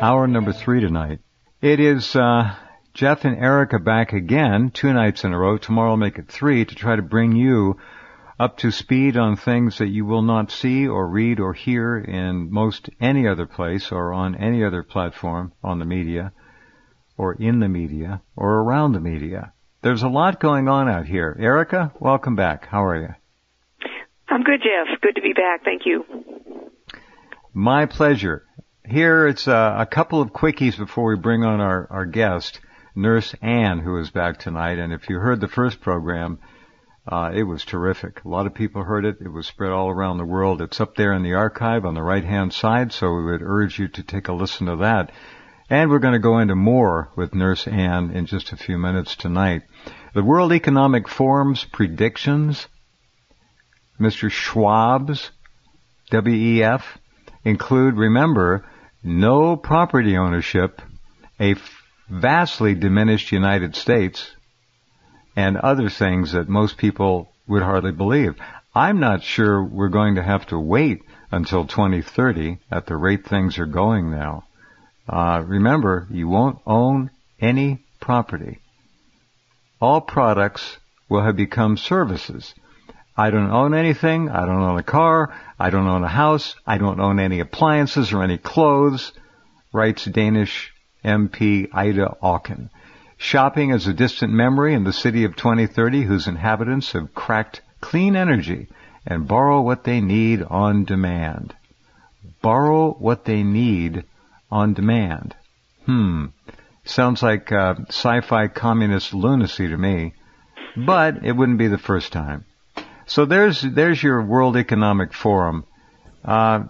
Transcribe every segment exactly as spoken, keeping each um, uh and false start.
Hour number three tonight. It is uh, Jeff and Erica back again, two nights in a row. Tomorrow I'll make it three to try to bring you up to speed on things that you will not see or read or hear in most any other place or on any other platform on the media or in the media or around the media. There's a lot going on out here. Erica, welcome back. How are you? I'm good, Jeff. Good to be back. Thank you. My pleasure. Here it's uh, a couple of quickies before we bring on our, our guest, Nurse Ann, who is back tonight. And if you heard the first program, uh, it was terrific. A lot of people heard it. It was spread all around the world. It's up there in the archive on the right-hand side, so we would urge you to take a listen to that. And we're going to go into more with Nurse Ann in just a few minutes tonight. The World Economic Forum's predictions, Mister Schwab's W E F, include, remember, no property ownership, a vastly diminished United States, and other things that most people would hardly believe. I'm not sure we're going to have to wait until twenty thirty at the rate things are going now. Uh, remember, you won't own any property. All products will have become services. I don't own anything. I don't own a car. I don't own a house. I don't own any appliances or any clothes, writes Danish M P Ida Auken. Shopping is a distant memory in the city of twenty thirty whose inhabitants have cracked clean energy and borrow what they need on demand. Borrow what they need on demand. Hmm. Sounds like uh, sci-fi communist lunacy to me, but it wouldn't be the first time. So there's there's your World Economic Forum. Uh,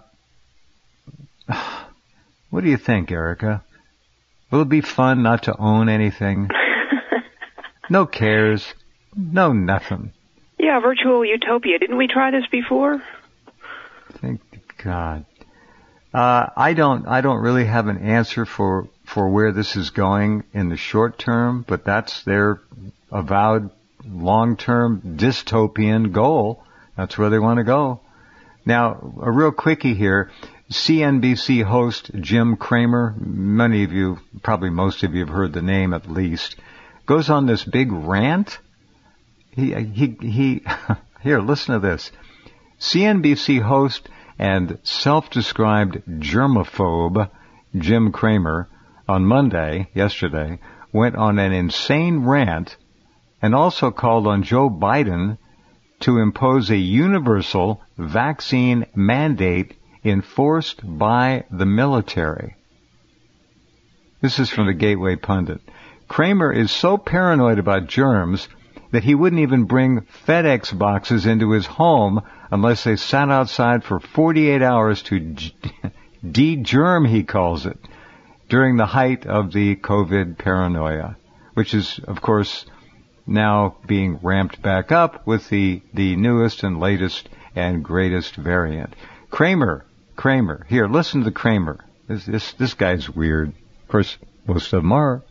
what do you think, Erica? Will it be fun not to own anything? No cares. No nothing. Yeah, virtual utopia. Didn't we try this before? Thank God. Uh, I don't I don't really have an answer for, for where this is going in the short term, but that's their avowed long-term dystopian goal. That's where they want to go. Now, a real quickie here. C N B C host Jim Cramer, many of you, probably most of you have heard the name at least, goes on this big rant. He, he, he, here, listen to this. C N B C host and self-described germaphobe Jim Cramer on Monday, yesterday, went on an insane rant and also called on Joe Biden to impose a universal vaccine mandate enforced by the military. This is from the Gateway Pundit. Kramer is so paranoid about germs that he wouldn't even bring FedEx boxes into his home unless they sat outside for forty-eight hours to de-germ, he calls it, during the height of the COVID paranoia, which is, of course, now being ramped back up with the, the newest and latest and greatest variant. Kramer, Kramer, here, listen to the Kramer. This, this, this guy's weird. Of course, most of them are.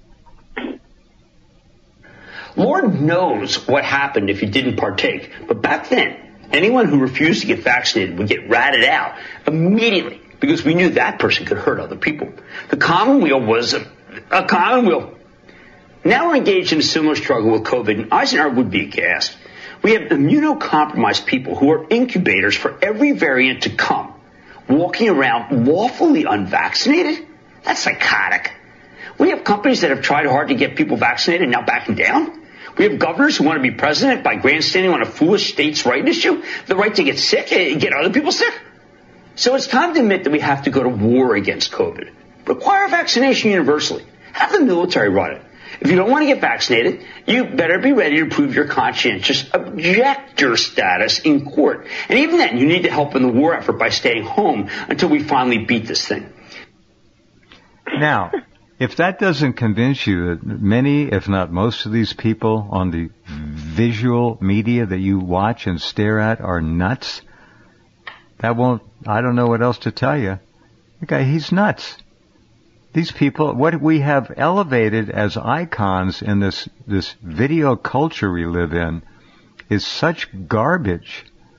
Lord knows what happened if you didn't partake. But back then, anyone who refused to get vaccinated would get ratted out immediately because we knew that person could hurt other people. The commonweal was a, a commonweal. Now we're engaged in a similar struggle with COVID, and Eisenhower would be aghast. We have immunocompromised people who are incubators for every variant to come, walking around lawfully unvaccinated? That's psychotic. We have companies that have tried hard to get people vaccinated and now backing down. We have governors who want to be president by grandstanding on a foolish states' right issue, the right to get sick and get other people sick. So it's time to admit that we have to go to war against COVID. Require vaccination universally. Have the military run it. If you don't want to get vaccinated, you better be ready to prove your conscientious objector status in court. And even then, you need to help in the war effort by staying home until we finally beat this thing. Now, if that doesn't convince you that many, if not most of these people on the visual media that you watch and stare at are nuts, that won't, I don't know what else to tell you. Okay, he's nuts. These people, what we have elevated as icons in this, this video culture we live in is such garbage.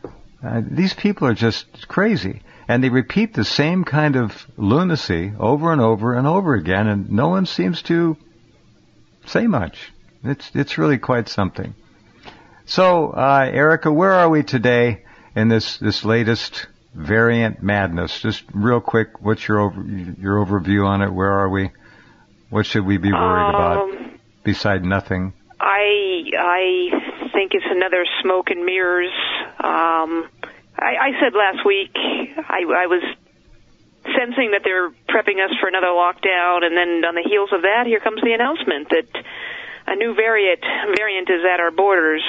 Uh, these people are just crazy. And they repeat the same kind of lunacy over and over and over again, and no one seems to say much. It's it's really quite something. So, uh, Erica, where are we today in this, this latest variant madness? Just real quick, what's your over, your overview on it? Where are we? What should we be worried um, about? Beside nothing. I I think it's another smoke and mirrors. Um, I, I said last week I, I was sensing that they're prepping us for another lockdown, and then on the heels of that, here comes the announcement that a new variant variant is at our borders,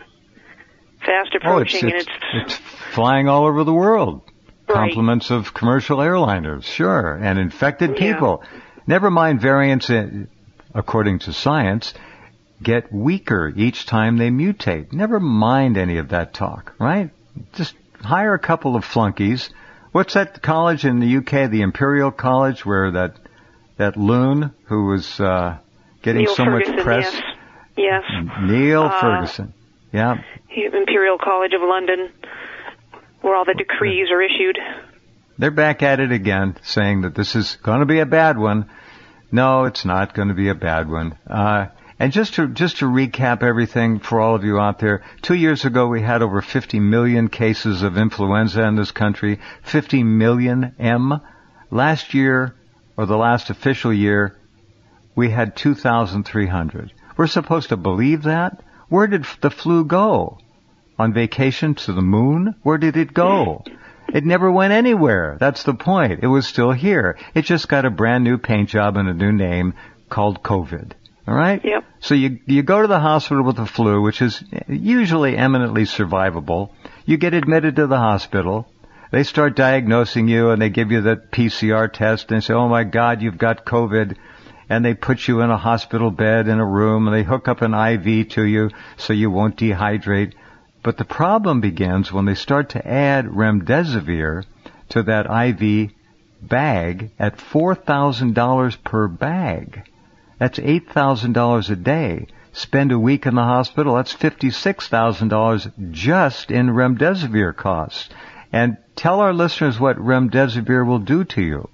fast approaching, oh, it's, it's, and it's it's flying all over the world. Right. Compliments of commercial airliners, sure, and infected people. Yeah. Never mind variants, in, according to science, get weaker each time they mutate. Never mind any of that talk, right? Just hire a couple of flunkies. What's that college in the U K, the Imperial College, where that that loon who was uh, getting Neil so Ferguson, much press? Yes. yes. Neil uh, Ferguson. Yeah. Imperial College of London, where all the decrees are issued. They're back at it again, saying that this is going to be a bad one. No, it's not going to be a bad one. Uh, and just to just to recap everything for all of you out there, two years ago we had over fifty million cases of influenza in this country, fifty million M. Last year, or the last official year, we had two thousand three hundred. We're supposed to believe that? Where did the flu go? On vacation to the moon? Where did it go? It never went anywhere. That's the point. It was still here. It just got a brand new paint job and a new name called COVID. All right? Yep. So you you go to the hospital with the flu, which is usually eminently survivable. You get admitted to the hospital. They start diagnosing you, and they give you the P C R test, and they say, oh, my God, you've got COVID. And they put you in a hospital bed in a room, and they hook up an I V to you so you won't dehydrate. But the problem begins when they start to add remdesivir to that I V bag at four thousand dollars per bag. That's eight thousand dollars a day. Spend a week in the hospital, that's fifty-six thousand dollars just in remdesivir costs. And tell our listeners what remdesivir will do to you.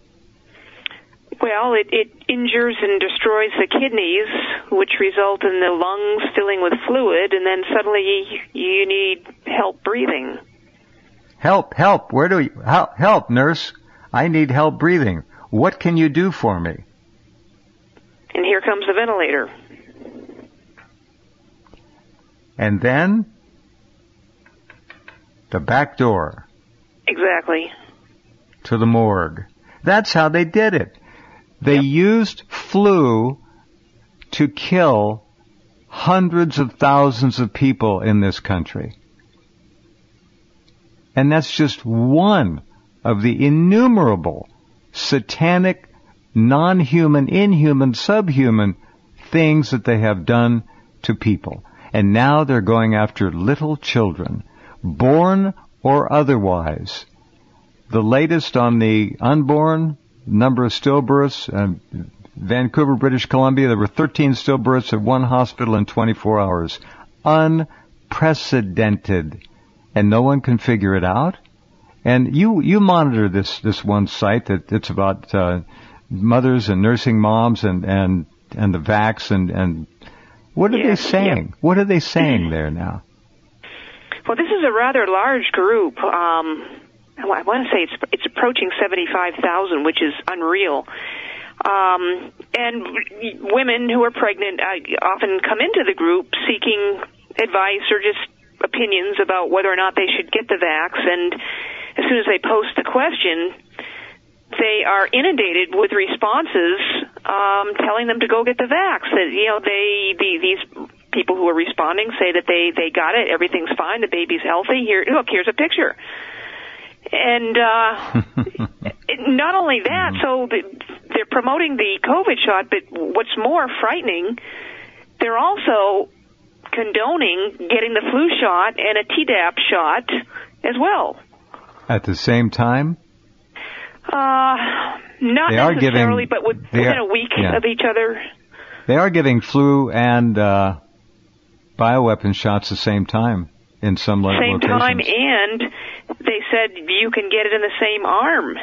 Well, it, it injures and destroys the kidneys, which result in the lungs filling with fluid, and then suddenly you need help breathing. Help, help, where do you, help, help, nurse, I need help breathing. What can you do for me? And here comes the ventilator. And then, the back door. Exactly. To the morgue. That's how they did it. They yep. used flu to kill hundreds of thousands of people in this country. And that's just one of the innumerable satanic, non-human, inhuman, subhuman things that they have done to people. And now they're going after little children, born or otherwise. The latest on the unborn number of stillbirths, uh, Vancouver, British Columbia, there were thirteen stillbirths at one hospital in twenty-four hours. Unprecedented. And no one can figure it out. And you, you monitor this, this one site that it's about, uh, mothers and nursing moms and, and, and the vax and, and what are yes, they saying? Yep. What are they saying there now? Well, this is a rather large group. Um, I want to say it's it's approaching seventy-five thousand, which is unreal. Um, and women who are pregnant uh, often come into the group seeking advice or just opinions about whether or not they should get the vax. And as soon as they post the question, they are inundated with responses um, telling them to go get the vax. That, you know, they the, these people who are responding say that they, they got it, everything's fine, the baby's healthy. Here, look, here's a picture. And uh, not only that, so the, they're promoting the COVID shot, but what's more frightening, they're also condoning getting the flu shot and a Tdap shot as well. At the same time? Uh, not they necessarily, giving, but with, within are, a week yeah. of each other. They are giving flu and uh, bioweapon shots at the same time. in some lo- same locations. time, and they said you can get it in the same arm.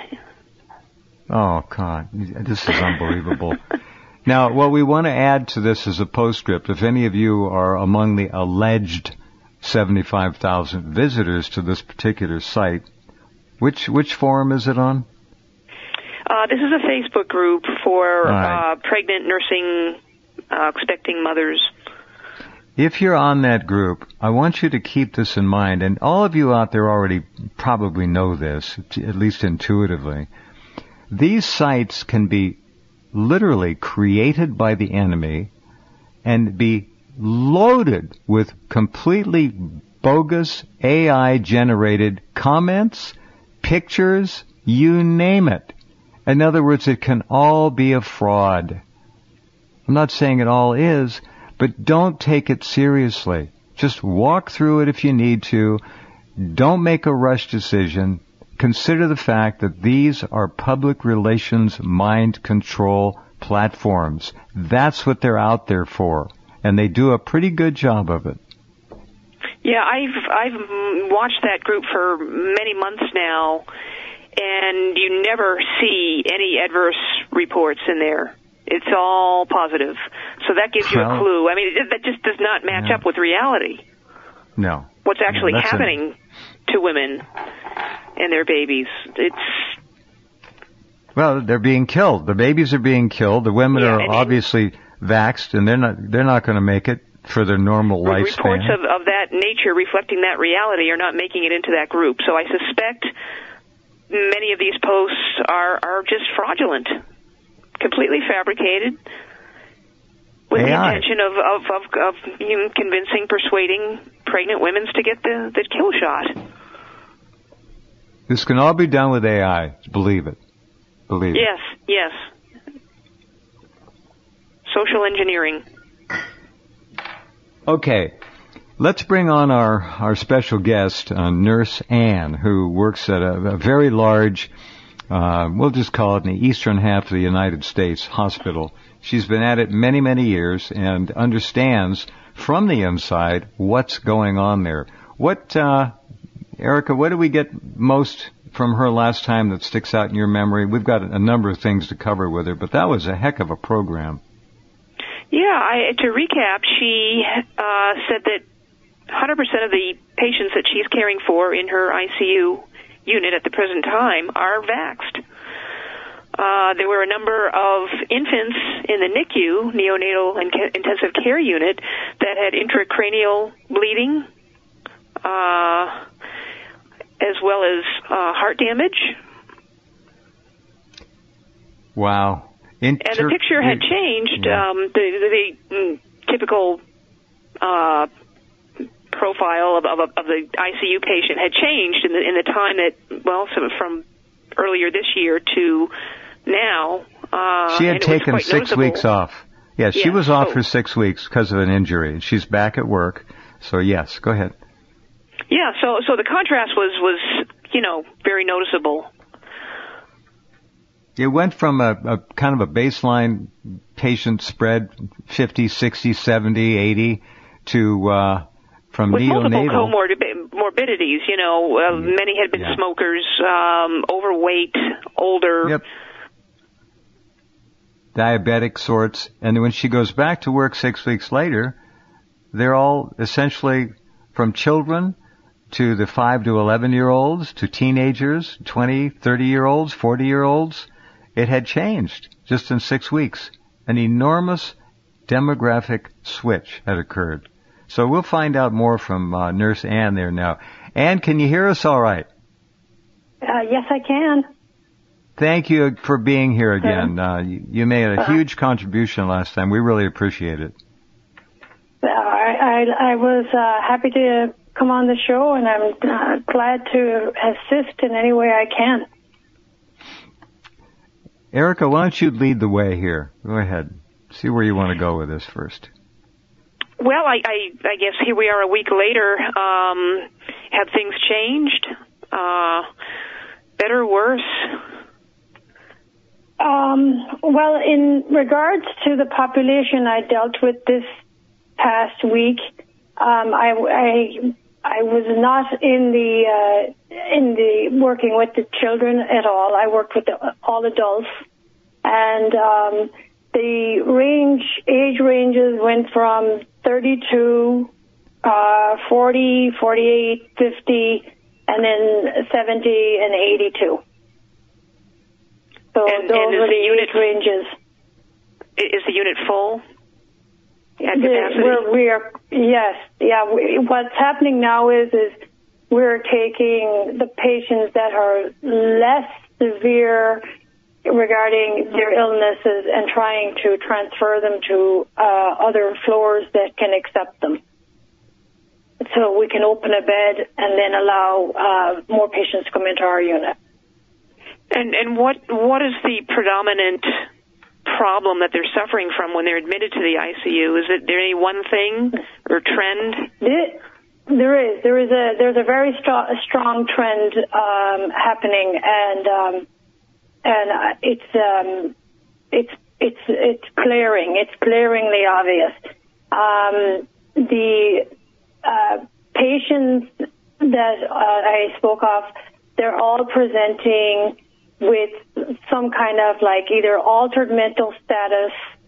Oh, God. This is unbelievable. Now, what we want to add to this is a postscript. If any of you are among the alleged seventy-five thousand visitors to this particular site, which which forum is it on? Uh, this is a Facebook group for right. uh, pregnant, nursing, uh, expecting mothers. If you're on that group, I want you to keep this in mind, and all of you out there already probably know this, at least intuitively. These sites can be literally created by the enemy and be loaded with completely bogus A I-generated comments, pictures, you name it. In other words, it can all be a fraud. I'm not saying it all is, but don't take it seriously. Just walk through it if you need to. Don't make a rush decision. Consider the fact that these are public relations mind control platforms. That's what they're out there for. And they do a pretty good job of it. Yeah, I've I've watched that group for many months now, and you never see any adverse reports in there. It's all positive. So that gives you well, a clue. I mean, that just does not match yeah. up with reality. No. What's actually no, happening a... to women and their babies. It's Well, they're being killed. The babies are being killed. The women yeah, are and, obviously vaxxed, and they're not they're not going to make it for their normal reports lifespan. Reports of, of that nature reflecting that reality are not making it into that group. So I suspect many of these posts are, are just fraudulent, completely fabricated, with A I. the intention of, of, of, of you know, convincing, persuading pregnant women to get the, the kill shot. This can all be done with A I. Believe it. Believe yes, it. Yes, yes. Social engineering. Okay. Let's bring on our, our special guest, uh, Nurse Ann, who works at a, a very large, uh, we'll just call it in the eastern half of the United States hospital. She's been at it many, many years and understands from the inside what's going on there. What, uh, Erica, what did we get most from her last time that sticks out in your memory? We've got a number of things to cover with her, but that was a heck of a program. Yeah, I, to recap, she uh, said that one hundred percent of the patients that she's caring for in her I C U unit at the present time are vaxxed. Uh, there were a number of infants in the N I C U, neonatal and ca- intensive care unit, that had intracranial bleeding, uh, as well as uh, heart damage. Wow. Inter- and the picture had changed. Yeah. Um, the, the, the typical uh, profile of, of, of the I C U patient had changed in the, in the time that, well, so from earlier this year to now. Uh, she had taken six noticeable. weeks off. Yeah, she yeah. was off oh. for six weeks because of an injury. She's back at work. So, yes, go ahead. Yeah, so so the contrast was, was you know, very noticeable. It went from a, a kind of a baseline patient spread, fifty, sixty, seventy, eighty, to uh, from with neonatal. multiple comorbidities, you know, uh, many had been yeah. smokers, um, overweight, older. Yep. Diabetic sorts. And when she goes back to work six weeks later, they're all essentially from children to the five to eleven year olds to teenagers, twenty, thirty year olds, forty year olds. It had changed just in six weeks. An enormous demographic switch had occurred. So we'll find out more from uh, Nurse Ann there now. Ann, can you hear us all right? Uh, yes, I can. Thank you for being here again. Uh, you, you made a huge contribution last time. We really appreciate it. Uh, I, I, I was uh, happy to come on the show, and I'm uh, glad to assist in any way I can. Erica, why don't you lead the way here? Go ahead. See where you want to go with this first. Well, I, I, I guess here we are a week later. Um, have things changed? Uh, better, worse? Um, well, in regards to the population I dealt with this past week, um, I, I I was not in the uh, in the working with the children at all. I worked with the, all adults, and um, the range age ranges went from thirty-two, uh, forty, forty-eight, fifty, and then seventy and eighty-two. So and, those and are the unit, age ranges. Is the unit full? At The, capacity? we're, we are, yes, yeah. We, what's happening now is, is we're taking the patients that are less severe regarding their illnesses and trying to transfer them to uh, other floors that can accept them. So we can open a bed and then allow uh, more patients to come into our unit. And and what what is the predominant problem that they're suffering from when they're admitted to the I C U? Is it there any one thing or trend? There is. There is a there's a very strong strong trend um, happening, and um, and uh, it's um, it's it's it's glaring. It's glaringly obvious. Um, the uh, patients that uh, I spoke of, they're all presenting with some kind of like either altered mental status.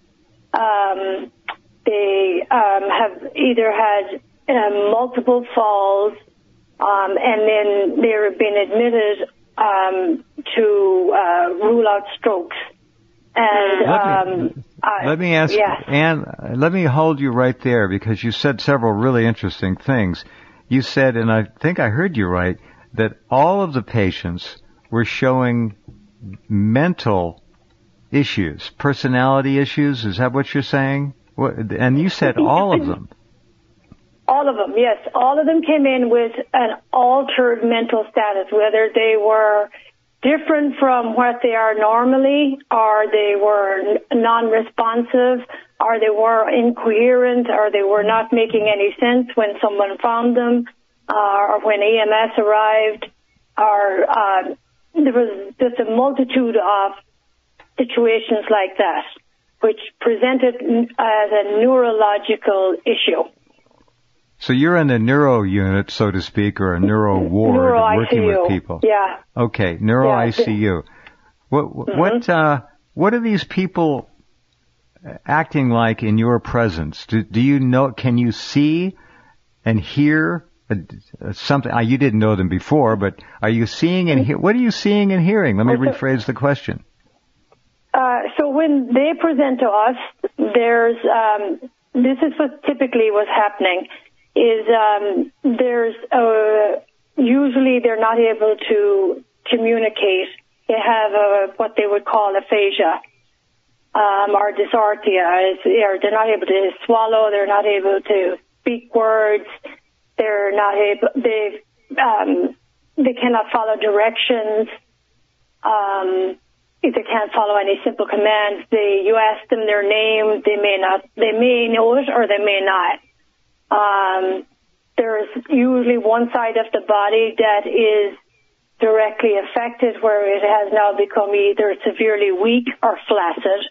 Um, they um, have either had um, multiple falls, um, and then they've been admitted um, to uh, rule out strokes. And let me, um, uh, let me ask, yes. Anne, let me hold you right there because you said several really interesting things. You said, and I think I heard you right, that all of the patients were showing mental issues, personality issues. Is that what you're saying? What, and you said all of them. All of them, yes. All of them came in with an altered mental status, whether they were different from what they are normally, or they were non-responsive, or they were incoherent, or they were not making any sense when someone found them, uh, or when E M S arrived, or uh, there was just a multitude of situations like that, which presented as a neurological issue. So you're in the neuro unit, so to speak, or a neuro ward, neuro working I C U. with people. Yeah. Okay, neuro yeah. I C U. What mm-hmm. what uh, what are these people acting like in your presence? Do, do you know? Can you see and hear uh, something? Uh, you didn't know them before, but are you seeing and hear? What are you seeing and hearing? Let me rephrase the question. Uh, so when they present to us, there's um, this is what typically was happening. Is um, there's uh, usually they're not able to communicate. They have a, what they would call aphasia um, or dysarthria. It's, or they're not able to swallow. They're not able to speak words. They're not able. They um, they cannot follow directions. Um, they can't follow any simple commands. They you ask them their name, they may not. They may know it or they may not. Um, there's usually one side of the body that is directly affected where it has now become either severely weak or flaccid.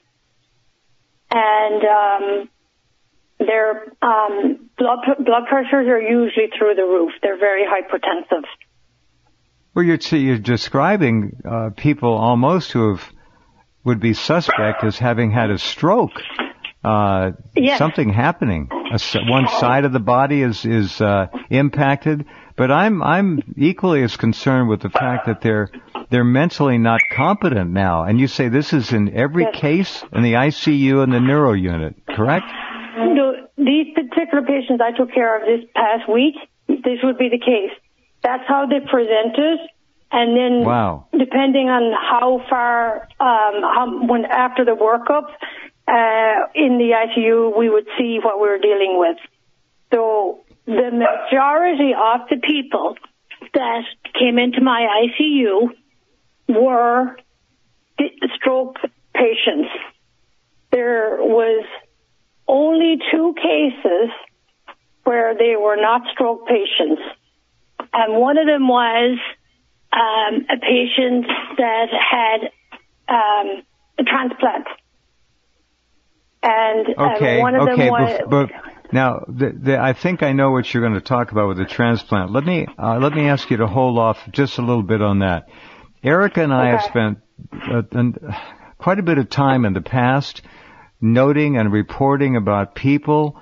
And um, their um, blood, blood pressures are usually through the roof. They're very hypertensive. Well, you're, you're describing uh, people almost who have, would be suspect as having had a stroke. Uh, yes. Something happening. A, one side of the body is is uh, impacted, but I'm I'm equally as concerned with the fact that they're they're mentally not competent now. And you say this is in every yes. case in the I C U and the neuro unit, correct? No, these particular patients I took care of this past week, this would be the case. That's how they presented. And then, wow. depending on how far, um, how, when after the workup, uh, in the I C U, we would see what we were dealing with. So the majority of the people that came into my I C U were stroke patients. There was only two cases where they were not stroke patients. And one of them was um, a patient that had um, a transplant. And okay, uh, one of okay, them was... but Now, the, the, I think I know what you're going to talk about with the transplant. Let me uh, let me ask you to hold off just a little bit on that. Erica and I okay. have spent uh, an, quite a bit of time in the past noting and reporting about people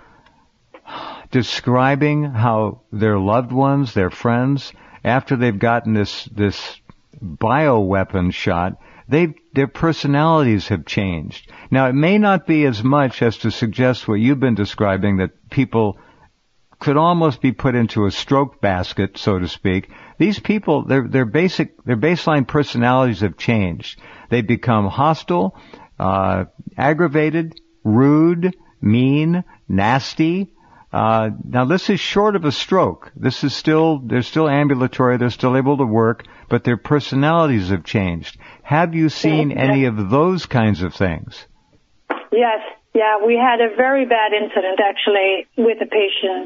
describing how their loved ones, their friends, after they've gotten this this bioweapon shot, they their personalities have changed. Now, it may not be as much as to suggest what you've been describing, that people could almost be put into a stroke basket, so to speak. These people, their their basic their baseline personalities have changed. They become hostile, uh, aggravated, rude, mean, nasty. Uh, now this is short of a stroke. This is still, they're still ambulatory, they're still able to work, but their personalities have changed. Have you seen any of those kinds of things? Yes, yeah, we had a very bad incident actually with a patient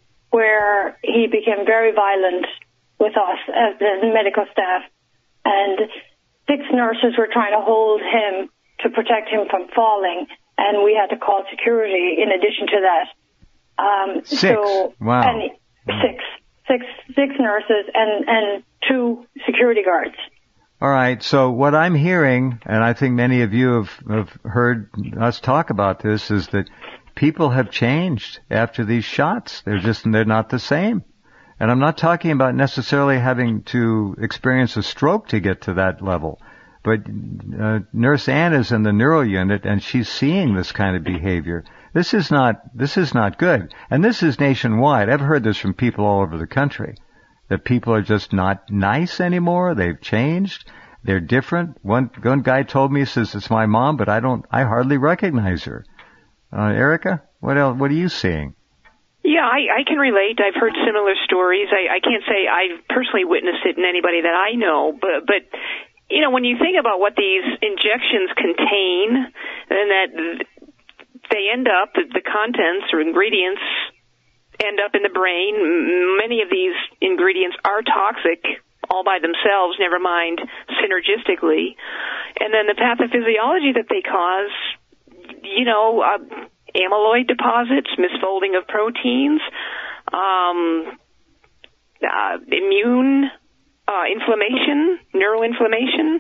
where he became very violent with us as the medical staff, and six nurses were trying to hold him to protect him from falling, and we had to call security in addition to that. Um, six. So, wow. And six, six, six nurses and, and two security guards. All right. So what I'm hearing, and I think many of you have, have heard us talk about this, is that people have changed after these shots. They're just, they're not the same. And I'm not talking about necessarily having to experience a stroke to get to that level. But uh, Nurse Ann is in the neuro unit, and she's seeing this kind of behavior. This is not, this is not good. And this is nationwide. I've heard this from people all over the country, that people are just not nice anymore. They've changed. They're different. One, one guy told me, he says, it's my mom, but I don't, I hardly recognize her. Uh, Erica, what else, what are you seeing? Yeah, I, I can relate. I've heard similar stories. I, I can't say I've personally witnessed it in anybody that I know, but, but, you know, when you think about what these injections contain, and that they end up, the contents or ingredients end up in the brain. Many of these ingredients are toxic all by themselves, never mind synergistically. And then the pathophysiology that they cause, you know, uh, amyloid deposits, misfolding of proteins, um, uh, immune uh, inflammation, neural inflammation.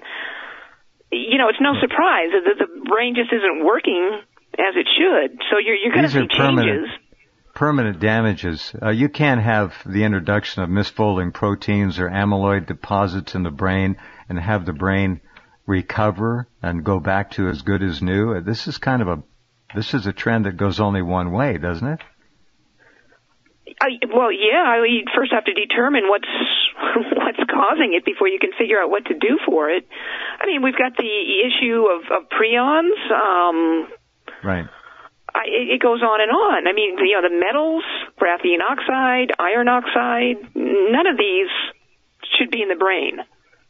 You know, it's no surprise that the brain just isn't working as it should. So you're, you're going to see changes. Permanent damages. Uh, you can't have the introduction of misfolding proteins or amyloid deposits in the brain and have the brain recover and go back to as good as new. This is kind of a, this is a trend that goes only one way, doesn't it? I, well, yeah. You first have to determine what's what's causing it before you can figure out what to do for it. I mean, we've got the issue of, of prions. Um, right. I, it goes on and on. I mean, you know, the metals, graphene oxide, iron oxide, none of these should be in the brain.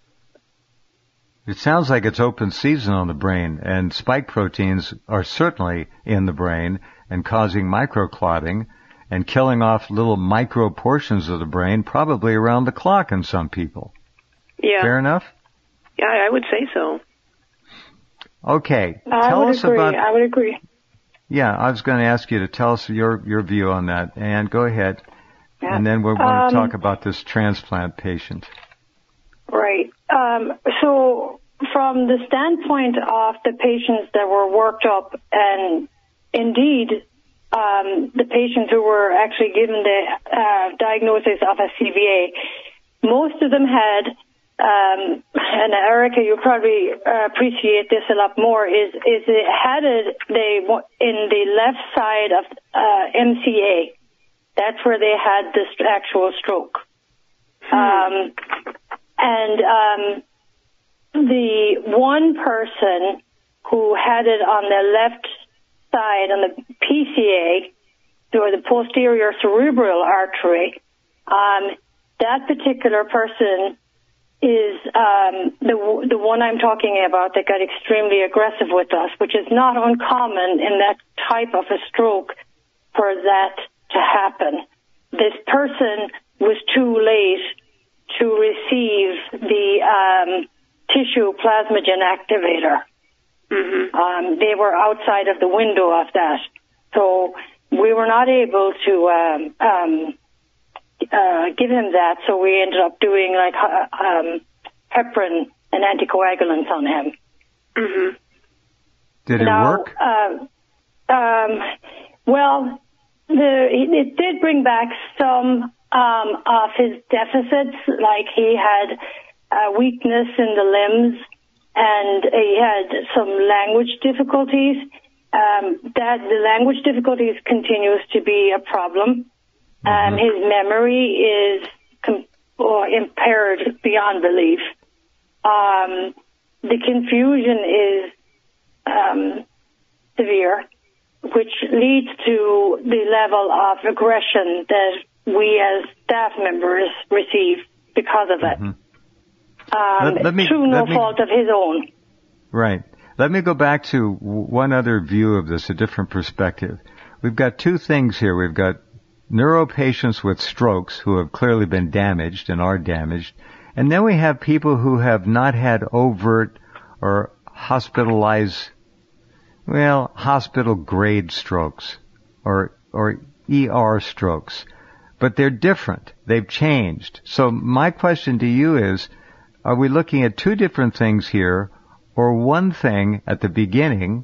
It sounds like it's open season on the brain, and spike proteins are certainly in the brain and causing microclotting and killing off little micro portions of the brain, probably around the clock in some people. Yeah. Fair enough? Yeah, I would say so. Okay. I tell would us agree. about. I would agree. Yeah, I was going to ask you to tell us your your view on that, and go ahead. Yeah. And then we're going um, to talk about this transplant patient. Right. Um, so from the standpoint of the patients that were worked up, and indeed um, the patients who were actually given the uh, diagnosis of a C V A, most of them had, um, and Erica, you probably uh, appreciate this a lot more, is is it had it they in the left side of uh, M C A. That's where they had this actual stroke. Hmm. Um, and um, the one person who had it on the left side, on the P C A, or the posterior cerebral artery, um, that particular person is um, the the one I'm talking about that got extremely aggressive with us, which is not uncommon in that type of a stroke for that to happen. This person was too late to receive the um, tissue plasmagen activator. Mm-hmm. Um, they were outside of the window of that. So we were not able to um, um, uh, give him that, so we ended up doing like uh, um, heparin and anticoagulants on him. Mm-hmm. Did it now, work? Uh, um, well, the, it did bring back some um, of his deficits, like he had uh, weakness in the limbs, and he had some language difficulties. Um, that the language difficulties continues to be a problem. Mm-hmm. Um, his memory is com- or impaired beyond belief. Um, the confusion is um, severe, which leads to the level of aggression that we as staff members receive because of it. Mm-hmm. Um, let, let me, through no me, fault of his own. Right. Let me go back to one other view of this, a different perspective. We've got two things here. We've got neuro patients with strokes who have clearly been damaged and are damaged. And then we have people who have not had overt or hospitalized, well, hospital-grade strokes or or E R strokes. But they're different. They've changed. So my question to you is, are we looking at two different things here, or one thing at the beginning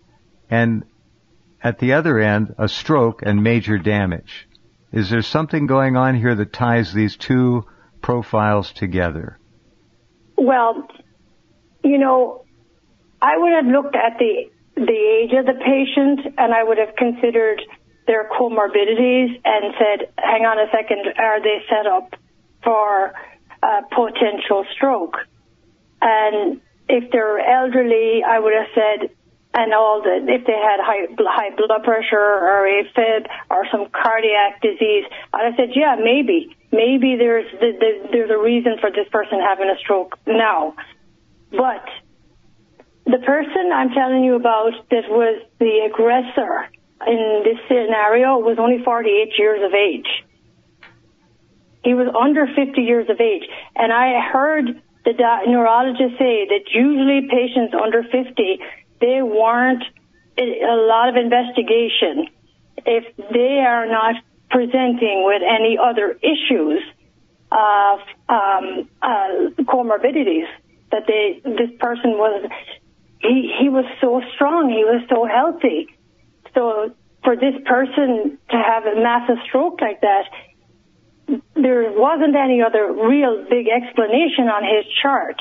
and at the other end, a stroke and major damage? Is there something going on here that ties these two profiles together? Well, you know, I would have looked at the the age of the patient, and I would have considered their comorbidities and said, hang on a second, are they set up for a potential stroke? And if they're elderly, I would have said, and all the, if they had high, high blood pressure or AFib or some cardiac disease, I'd have said, yeah, maybe. Maybe there's the, the, there's a reason for this person having a stroke now. But the person I'm telling you about that was the aggressor in this scenario was only forty-eight years of age. He was under fifty years of age. And I heard the do- neurologist say that usually patients under fifty, they warrant a lot of investigation if they are not presenting with any other issues of um, uh, comorbidities. That they, this person was, he, he was so strong, he was so healthy. So for this person to have a massive stroke like that, there wasn't any other real big explanation on his chart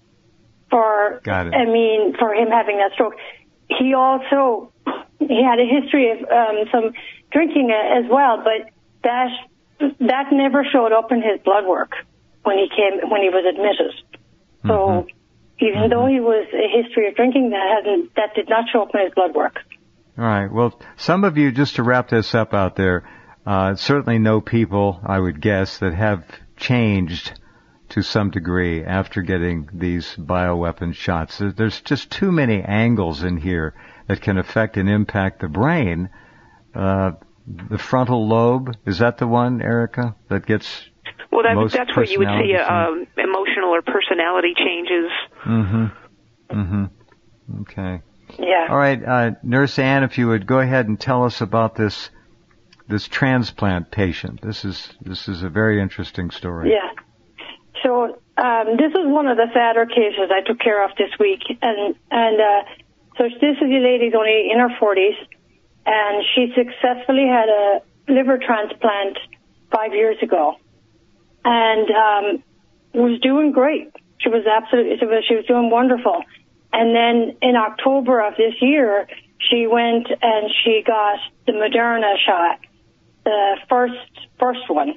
for, I mean, for him having that stroke. He also, he had a history of um, some drinking as well, but that that never showed up in his blood work when he came, when he was admitted. So mm-hmm. even mm-hmm. though he was a history of drinking, that hasn't, that did not show up in his blood work. All right. Well, some of you, just to wrap this up out there, uh, certainly know people, I would guess, that have changed to some degree after getting these bioweapon shots. There's just too many angles in here that can affect and impact the brain. Uh, the frontal lobe, is that the one, Erica, that gets well, that, most that's where you would see um, emotional or personality changes. Mm-hmm. Mm-hmm. Okay. Yeah. All right, uh, Nurse Ann, if you would go ahead and tell us about this this transplant patient. This is this is a very interesting story. Yeah. So um, this is one of the sadder cases I took care of this week, and and uh, so this is a lady's only in her forties, and she successfully had a liver transplant five years ago, and um, was doing great. She was absolutely she was, she was doing wonderful. And then in October of this year, she went and she got the Moderna shot, the first first one.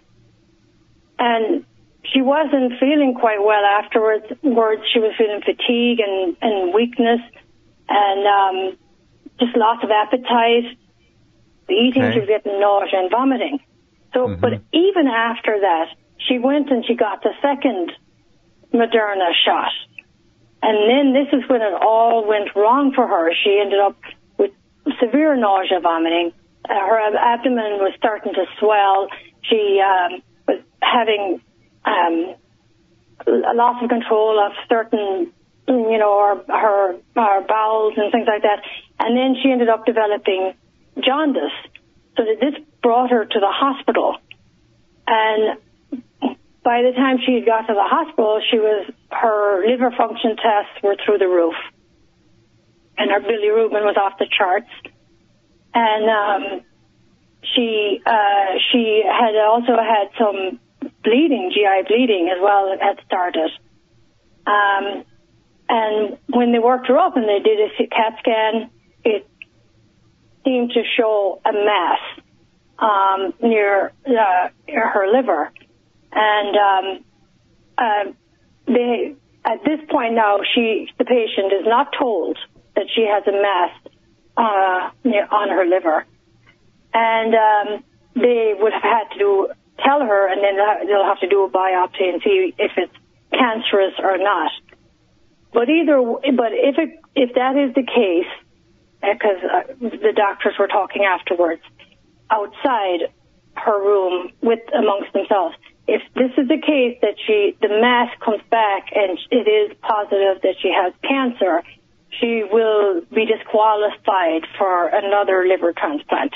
And she wasn't feeling quite well afterwards. She was feeling fatigue and, and weakness and um, just loss of appetite. Eating, okay. She was getting nausea and vomiting. So, mm-hmm. But even after that, she went and she got the second Moderna shot. And then this is when it all went wrong for her. She ended up with severe nausea, vomiting. Uh, her abdomen was starting to swell. She um, was having um, a loss of control of certain, you know, her, her, her bowels and things like that. And then she ended up developing jaundice. So this brought her to the hospital. And by the time she got to the hospital, she was her liver function tests were through the roof. And her bilirubin was off the charts. And um, she uh, she had also had some bleeding, G I bleeding as well, that had started. Um, and when they worked her up and they did a CAT scan, it seemed to show a mass um, near, uh, near her liver. And um, uh, they, at this point now, she, the patient is not told that she has a mass uh, near, on her liver. And um, they would have had to do, tell her, and then they'll have to do a biopsy and see if it's cancerous or not. But either, but if it, if that is the case, because uh, the doctors were talking afterwards outside her room with amongst themselves, if this is the case that she, the mass comes back and it is positive that she has cancer, she will be disqualified for another liver transplant.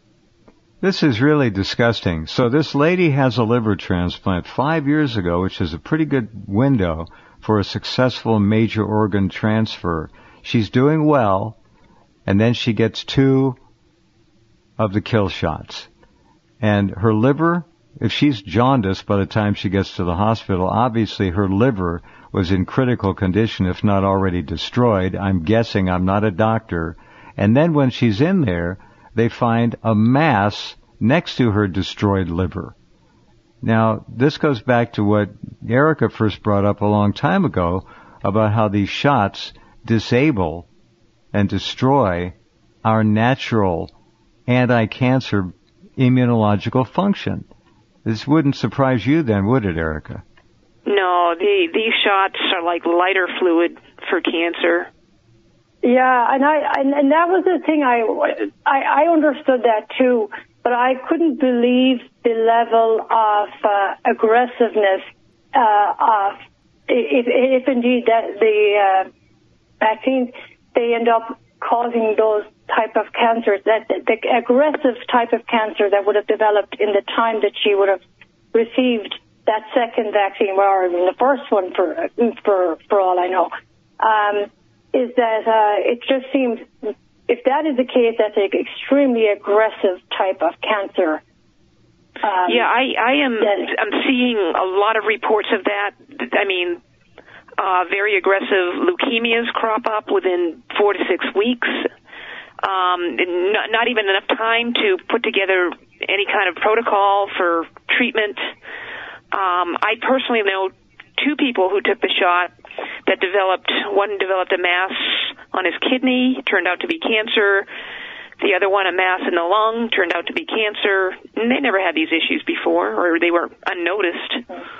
This is really disgusting. So this lady has a liver transplant five years ago, which is a pretty good window for a successful major organ transfer. She's doing well, and then she gets two of the kill shots. And her liver, if she's jaundiced by the time she gets to the hospital, obviously her liver was in critical condition, if not already destroyed. I'm guessing, I'm not a doctor. And then when she's in there, they find a mass next to her destroyed liver. Now, this goes back to what Erica first brought up a long time ago about how these shots disable and destroy our natural anti-cancer immunological function. This wouldn't surprise you then, would it, Erica? No, the, these shots are like lighter fluid for cancer. Yeah, and I and, and that was the thing. I, I I understood that too, but I couldn't believe the level of uh, aggressiveness uh, of if, if indeed that the uh, vaccines they end up causing those type of cancers, that the, the aggressive type of cancer that would have developed in the time that she would have received that second vaccine, or even the first one for for for all I know. Um, is that uh, it just seems, if that is the case, that's an extremely aggressive type of cancer. Um, yeah, I, I am I'm seeing a lot of reports of that. I mean, uh, very aggressive leukemias crop up within four to six weeks. Um, not, not even enough time to put together any kind of protocol for treatment. Um, I personally know two people who took the shot that developed, one developed a mass on his kidney, turned out to be cancer. The other one, a mass in the lung, turned out to be cancer. And they never had these issues before, or they were unnoticed.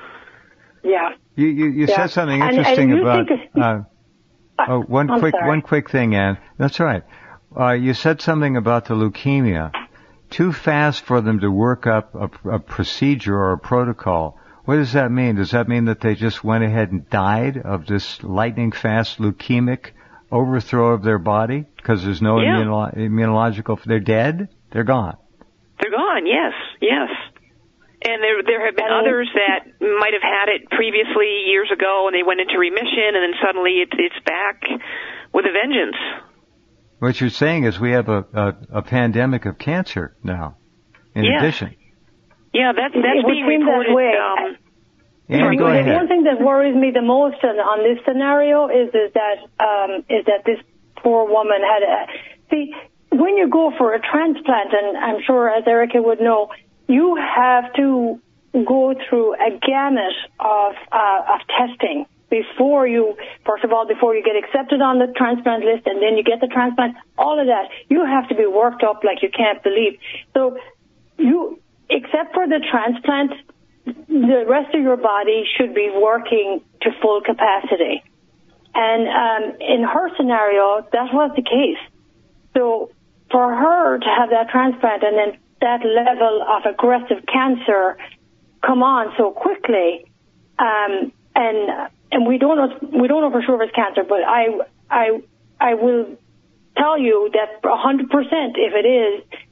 Yeah. You you, you yeah. said something and, interesting and about. Uh, oh, one I'm quick sorry. one quick thing, Ann. That's right. Uh, you said something about the leukemia. Too fast for them to work up a, a procedure or a protocol. What does that mean? Does that mean that they just went ahead and died of this lightning-fast leukemic overthrow of their body because there's no yeah. immuno- immunological... They're dead? They're gone? They're gone, yes, yes. And there there have been and others that might have had it previously years ago, and they went into remission, and then suddenly it, it's back with a vengeance. What you're saying is we have a, a, a pandemic of cancer now, in yeah. addition. Yeah, that's, that's it would being seem reported. that way. Um, Yeah, go the ahead. one thing that worries me the most on, on this scenario is is that um, is that this poor woman had a see when you go for a transplant, and I'm sure as Erica would know, you have to go through a gamut of uh, of testing before you, first of all, before you get accepted on the transplant list, and then you get the transplant. All of that, you have to be worked up like you can't believe. So you, except for the transplant, the rest of your body should be working to full capacity. And um, in her scenario, that was the case. So for her to have that transplant and then that level of aggressive cancer come on so quickly, um, and and we don't know we don't know for sure if it's cancer, but I I I will tell you that one hundred percent if it is,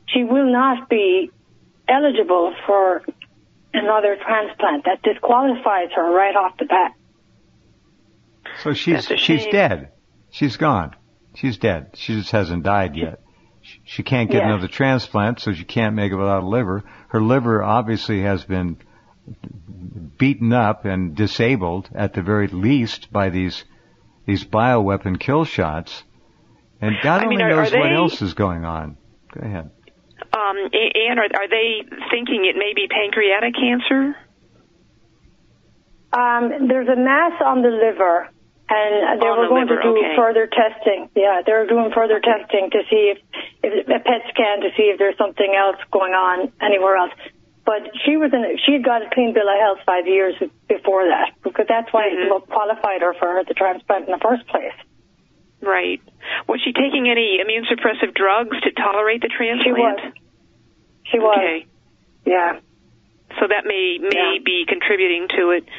she will not be eligible for another transplant. That disqualifies her right off the bat. So she's she's dead. She's gone. She's dead. She just hasn't died yet. She can't get yes. another transplant, so she can't make it without a liver. Her liver obviously has been beaten up and disabled at the very least by these these bioweapon kill shots. And God I mean, only are, knows are they, what else is going on. Go ahead. Um, Anne, are, are they thinking it may be pancreatic cancer? Um, there's a mass on the liver, and they on were the going liver, to do okay. further testing. Yeah, they were doing further testing to see if, if a P E T scan to see if there's something else going on anywhere else. But she was in. She had got a clean bill of health five years before that, because that's why Mm-hmm. it what qualified her for the transplant in the first place. Right. Was she taking any immune suppressive drugs to tolerate the transplant? She was. She was. Okay. Yeah. So that may may Yeah. be contributing to it.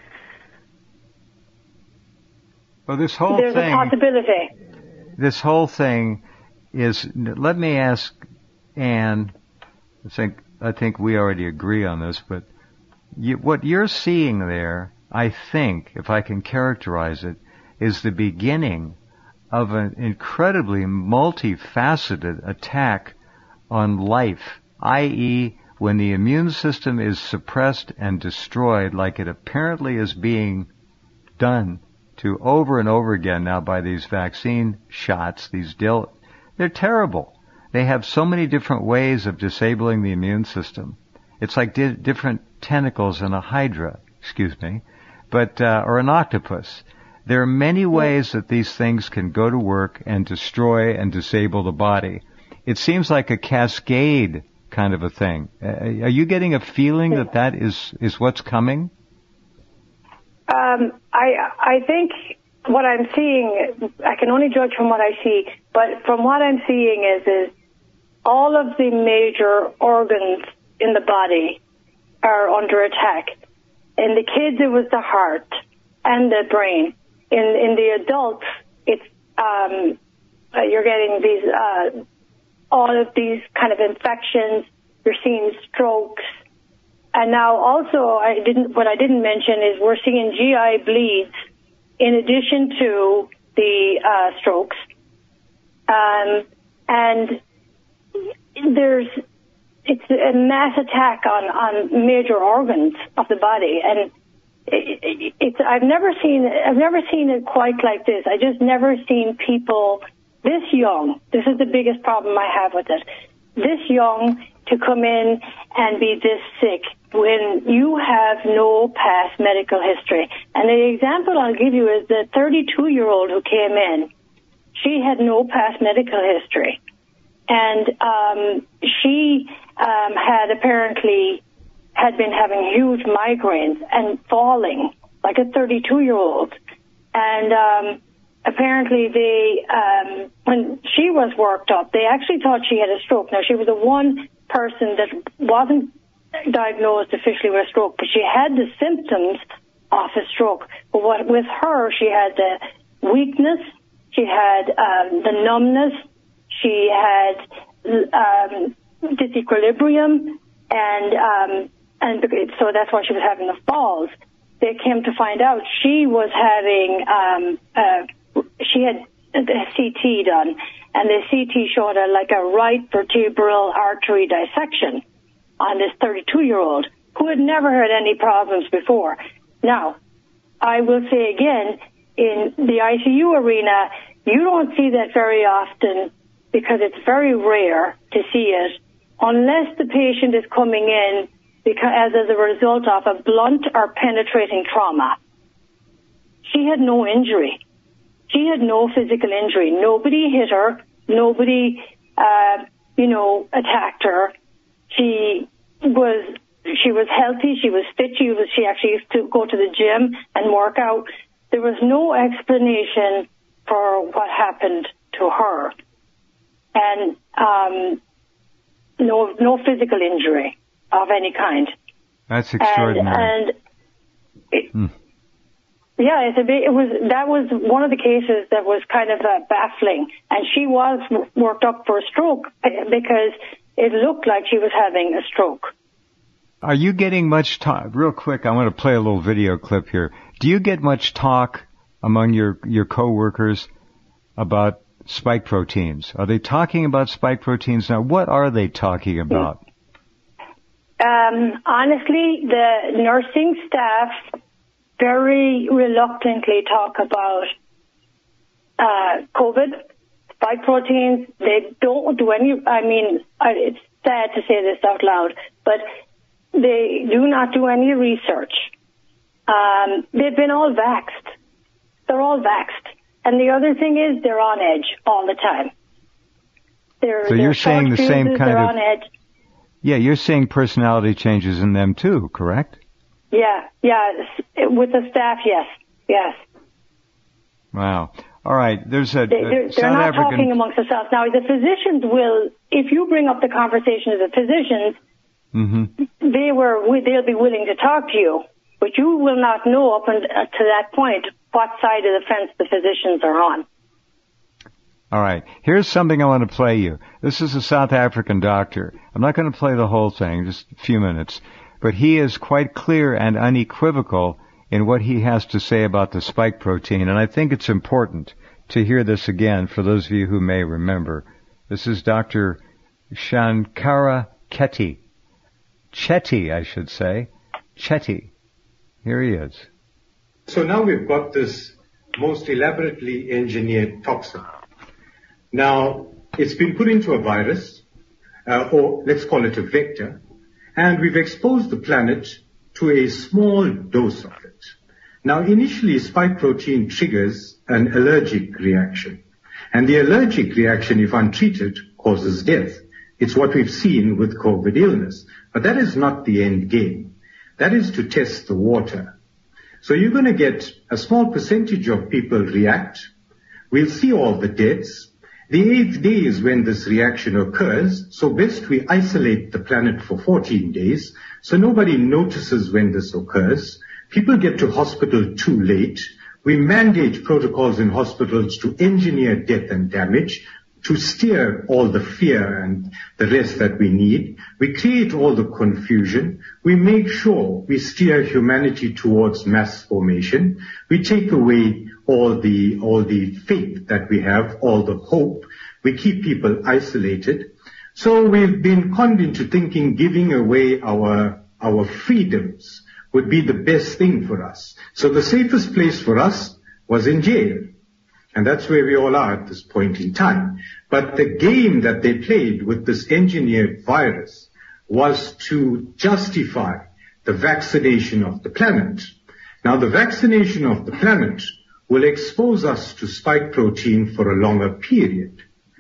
Well, this whole There's thing. a possibility. This whole thing is. Let me ask Anne. I think I think we already agree on this, but you, what you're seeing there, I think, if I can characterize it, is the beginning of an incredibly multifaceted attack on life, that is, when the immune system is suppressed and destroyed like it apparently is being done to over and over again now by these vaccine shots, these dil- they're terrible. They have so many different ways of disabling the immune system. It's like di- different tentacles in a hydra, excuse me, but uh, or an octopus. There are many ways that these things can go to work and destroy and disable the body. It seems like a cascade kind of a thing. Uh, are you getting a feeling that that is, is what's coming? Um, I I think what I'm seeing, I can only judge from what I see, but from what I'm seeing is is all of the major organs in the body are under attack. In the kids, it was the heart and the brain. In in the adults, it's um, uh, you're getting these uh, all of these kind of infections. You're seeing strokes, and now also I didn't. What I didn't mention is we're seeing G I bleeds in addition to the uh, strokes, um, and there's it's a mass attack on on major organs of the body, and It, it, it's I've never seen I've never seen it quite like this. I just never seen people this young. This is the biggest problem I have with it. This young to come in and be this sick when you have no past medical history. And the example I'll give you is the thirty-two-year-old who came in. She had no past medical history, and um, she um, had apparently. had been having huge migraines and falling like a thirty-two-year-old. And um, apparently they, um, when she was worked up, they actually thought she had a stroke. Now, she was the one person that wasn't diagnosed officially with a stroke, but she had the symptoms of a stroke. But what, with her, she had the weakness, she had um, the numbness, she had um, disequilibrium, and um, And so that's why she was having the falls. They came to find out she was having, um, uh, she had the C T done, and the C T showed a, like a right vertebral artery dissection on this thirty-two-year-old who had never had any problems before. Now, I will say again, in the I C U arena, you don't see that very often because it's very rare to see it unless the patient is coming in because as, as a result of a blunt or penetrating trauma. She had no injury. She had no physical injury. Nobody hit her. Nobody, uh, you know, attacked her. She was she was healthy. She was fit. She was. She actually used to go to the gym and work out. There was no explanation for what happened to her, and um, no no physical injury of any kind. That's extraordinary. And, and it, hmm. yeah, it's a bit, it was that was one of the cases that was kind of uh, baffling. And she was worked up for a stroke because it looked like she was having a stroke. Are you getting much talk? Real quick, I want to play a little video clip here. Do you get much talk among your, your coworkers about spike proteins? Are they talking about spike proteins now? What are they talking about? Um, honestly, the nursing staff very reluctantly talk about uh, COVID, spike proteins. They don't do any, I mean, it's sad to say this out loud, but they do not do any research. Um, they've been all vaxxed. They're all vaxxed. And the other thing is they're on edge all the time. They're, so they're you're saying the same kind they're of... on edge. Yeah, you're seeing personality changes in them too, correct? Yeah, yeah. With the staff, yes, yes. Wow. All right. There's a, they, a they're, South they're not African... talking amongst themselves. Now, the physicians will, if you bring up the conversation as a physician, mm-hmm. they were, they'll be willing to talk to you, but you will not know up and, uh, to that point what side of the fence the physicians are on. All right. Here's something I want to play you. This is a South African doctor. I'm not going to play the whole thing, just a few minutes. But he is quite clear and unequivocal in what he has to say about the spike protein. And I think it's important to hear this again for those of you who may remember. This is Doctor Shankara Chetty. Chetty, I should say. Chetty. Here he is. So now we've got this most elaborately engineered toxin. Now, it's been put into a virus, uh, or let's call it a vector, and we've exposed the planet to a small dose of it. Now, initially, spike protein triggers an allergic reaction. And the allergic reaction, if untreated, causes death. It's what we've seen with COVID illness. But that is not the end game. That is to test the water. So you're going to get a small percentage of people react. We'll see all the deaths. The eighth day is when this reaction occurs, so best we isolate the planet for fourteen days, so nobody notices when this occurs. People get to hospital too late. We mandate protocols in hospitals to engineer death and damage, to steer all the fear and the rest that we need. We create all the confusion. We make sure we steer humanity towards mass formation. We take away all the, all the faith that we have, all the hope. We keep people isolated. So we've been conned into thinking giving away our, our freedoms would be the best thing for us. So the safest place for us was in jail. And that's where we all are at this point in time. But the game that they played with this engineered virus was to justify the vaccination of the planet. Now, the vaccination of the planet will expose us to spike protein for a longer period.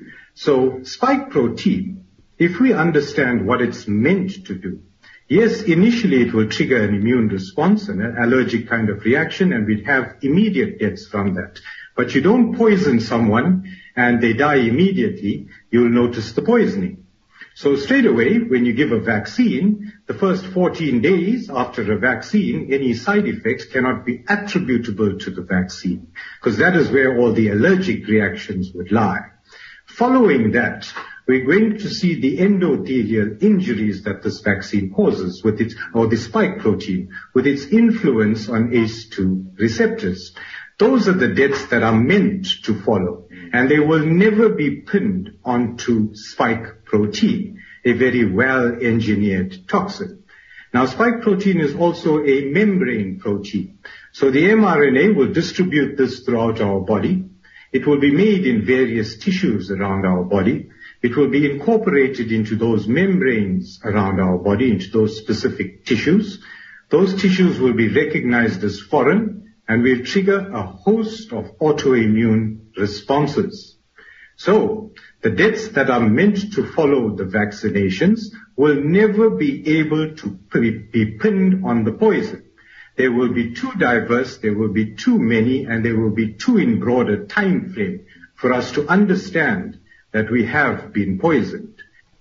So spike protein, if we understand what it's meant to do, yes, initially it will trigger an immune response, an allergic kind of reaction, and we'd have immediate deaths from that. But you don't poison someone and they die immediately, you'll notice the poisoning. So straight away, when you give a vaccine, the first fourteen days after a vaccine, any side effects cannot be attributable to the vaccine, because that is where all the allergic reactions would lie. Following that, we're going to see the endothelial injuries that this vaccine causes with its, or the spike protein, with its influence on A C E two receptors. Those are the deaths that are meant to follow, and they will never be pinned onto spike protein, a very well-engineered toxin. Now, spike protein is also a membrane protein. So the mRNA will distribute this throughout our body. It will be made in various tissues around our body. It will be incorporated into those membranes around our body, into those specific tissues. Those tissues will be recognized as foreign and will trigger a host of autoimmune responses. So, the deaths that are meant to follow the vaccinations will never be able to be pinned on the poison. They will be too diverse, there will be too many, and they will be too in broader time frame for us to understand that we have been poisoned.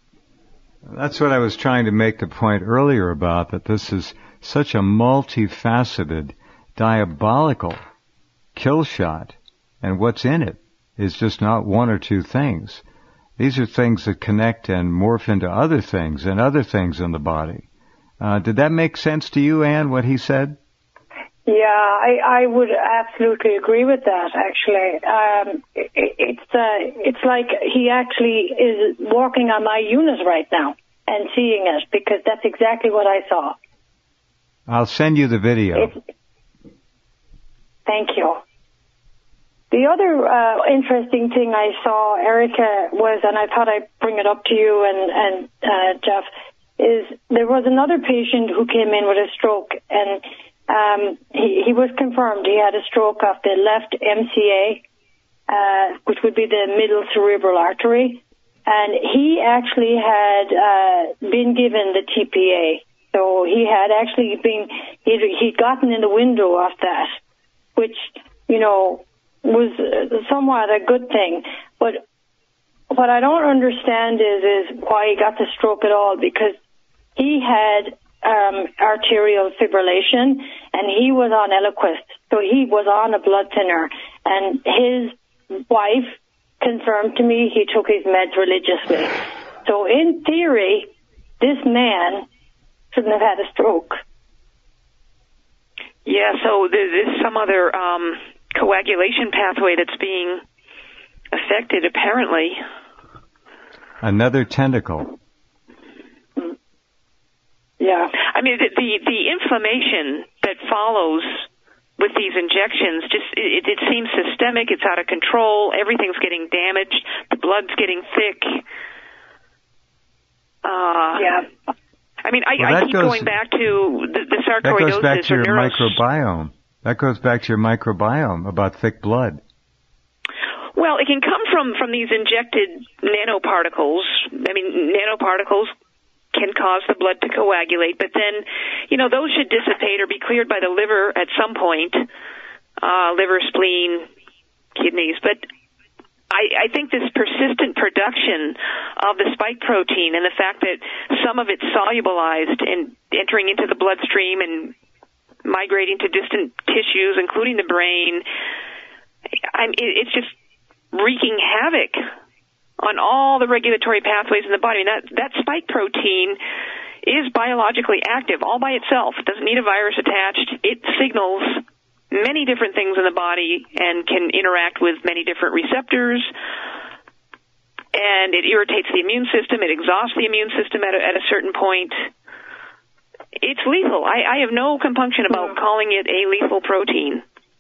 That's what I was trying to make the point earlier about, that this is such a multifaceted, diabolical kill shot, and what's in it is just not one or two things. These are things that connect and morph into other things and other things in the body. Uh, did that make sense to you, Anne, what he said? Yeah, I, I would absolutely agree with that, actually. Um, it, it's, uh, it's like he actually is walking on my unit right now and seeing it, because that's exactly what I saw. I'll send you the video. It's, thank you. The other uh, interesting thing I saw, Erica, was, and I thought I'd bring it up to you and, and uh, Jeff, is there was another patient who came in with a stroke, and um, he, he was confirmed he had a stroke of the left M C A, uh, which would be the middle cerebral artery, and he actually had uh, been given the T P A. So he had actually been, he'd, he'd gotten in the window of that, which, you know, was somewhat a good thing. But what I don't understand is, is why he got the stroke at all, because he had um, arterial fibrillation and he was on Eliquis. So he was on a blood thinner, and his wife confirmed to me he took his meds religiously. So in theory, this man shouldn't have had a stroke. Yeah, so there's some other um, coagulation pathway that's being affected, apparently. Another tentacle. Yeah. I mean, the, the, the inflammation that follows with these injections, just it, it seems systemic, it's out of control, everything's getting damaged, the blood's getting thick. Uh, yeah. I mean, I, well, I keep goes, going back to the, the sarcoidosis. That goes back to your neuros- microbiome. That goes back to your microbiome about thick blood. Well, it can come from, from these injected nanoparticles. I mean, nanoparticles can cause the blood to coagulate, but then, you know, those should dissipate or be cleared by the liver at some point, uh, liver, spleen, kidneys. But I, I think this persistent production of the spike protein and the fact that some of it's solubilized and entering into the bloodstream and migrating to distant tissues, including the brain, I'm, it, it's just wreaking havoc on all the regulatory pathways in the body. And that, that spike protein is biologically active all by itself. It doesn't need a virus attached. It signals many different things in the body and can interact with many different receptors. And it irritates the immune system. It exhausts the immune system at a, at a certain point. It's lethal. I, I have no compunction about calling it a lethal protein.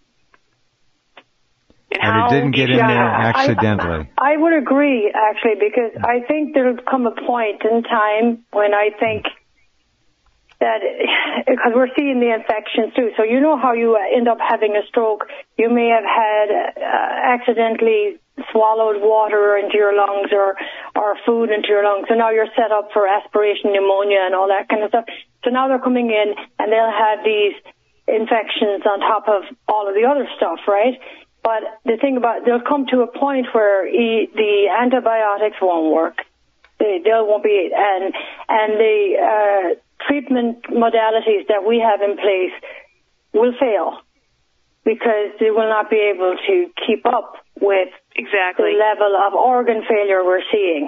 And, and it didn't get in there accidentally. I, I would agree, actually, because I think there'll come a point in time when I think that, because we're seeing the infections too, so you know how you end up having a stroke. You may have had uh, accidentally swallowed water into your lungs or, or food into your lungs, so now you're set up for aspiration pneumonia and all that kind of stuff. So now they're coming in and they'll have these infections on top of all of the other stuff, right? But the thing about, they'll come to a point where e, the antibiotics won't work. They, they won't be, and, and the uh, treatment modalities that we have in place will fail because they will not be able to keep up with exactly the level of organ failure we're seeing.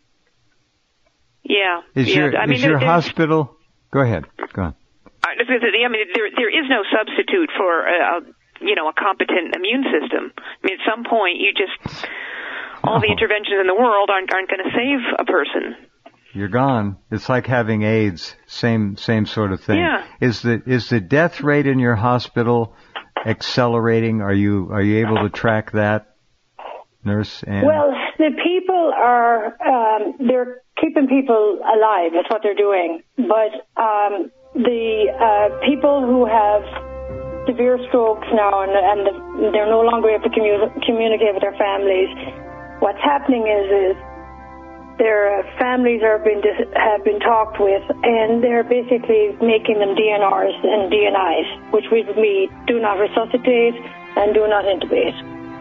Yeah. Is yeah. your, I mean, is your there, hospital... Go ahead. Go on. I mean, there, there is no substitute for a, a you know, a competent immune system. I mean, at some point, you just, all oh. the interventions in the world aren't, aren't going to save a person. You're gone. It's like having AIDS. Same, same sort of thing. Yeah. Is the, is the death rate in your hospital accelerating? Are you, are you able to track that, Nurse Anne? Well, the people are, um, they're keeping people alive. That's what they're doing. But, um, the, uh, people who have severe strokes now, and, and the, they're no longer able to commu- communicate with their families. What's happening is, is their families are been dis- have been talked with, and they're basically making them D N Rs and D N Is, which would mean do not resuscitate and do not intubate.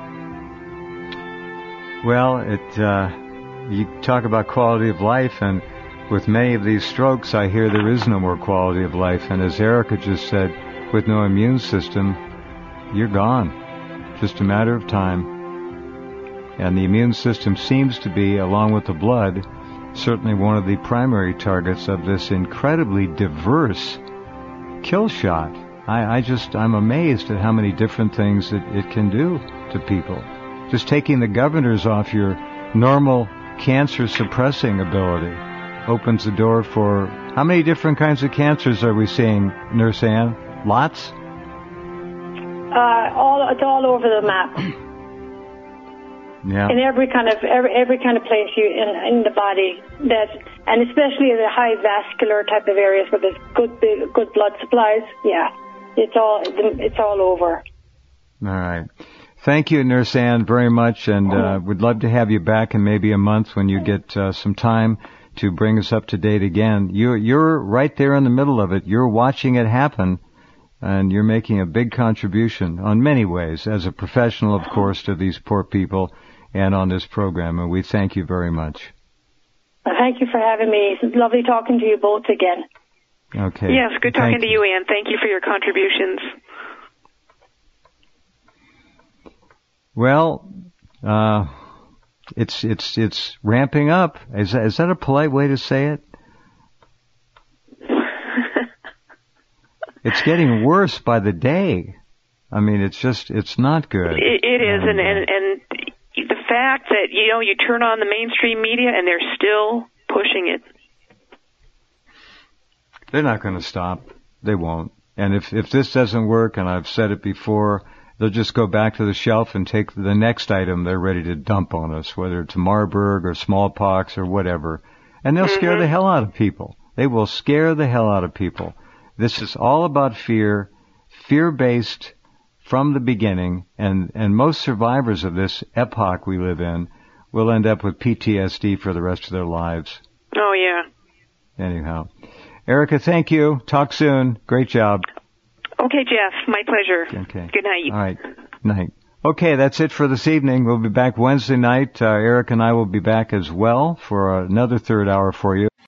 Well, it uh, you talk about quality of life, and with many of these strokes, I hear there is no more quality of life. And as Erica just said, with no immune system, you're gone. Just a matter of time. And the immune system seems to be, along with the blood, certainly one of the primary targets of this incredibly diverse kill shot. I, I just, I'm amazed at how many different things it, it can do to people. Just taking the governors off your normal cancer suppressing ability opens the door for, how many different kinds of cancers are we seeing, Nurse Ann? Lots? Uh, all, it's all over the map. Yeah. In every kind of every every kind of place you in in the body, that, and especially in the high vascular type of areas where there's good big, good blood supplies. Yeah, it's all it's all over. All right. Thank you, Nurse Ann, very much, and uh, we'd love to have you back in maybe a month when you get uh, some time to bring us up to date again. You you're right there in the middle of it. You're watching it happen, and you're making a big contribution on many ways as a professional, of course, to these poor people. And on this program, and we thank you very much. Thank you for having me. It's lovely talking to you both again. Okay. Yes, good talking thank to you, Ann. Thank you for your contributions. Well, uh, it's it's it's ramping up. Is that, is that a polite way to say it? It's getting worse by the day. I mean, it's just it's not good. It, it is, and and. and the fact that, you know, you turn on the mainstream media and they're still pushing it. They're not going to stop. They won't. And if, if this doesn't work, and I've said it before, they'll just go back to the shelf and take the next item they're ready to dump on us, whether it's Marburg or smallpox or whatever. And they'll mm-hmm. scare the hell out of people. They will scare the hell out of people. This is all about fear, fear-based from the beginning, and, and most survivors of this epoch we live in will end up with P T S D for the rest of their lives. Oh, yeah. Anyhow. Erica, thank you. Talk soon. Great job. Okay, Jeff. My pleasure. Okay. Good night. All right. Night. Okay, that's it for this evening. We'll be back Wednesday night. Uh, Eric and I will be back as well for another third hour for you.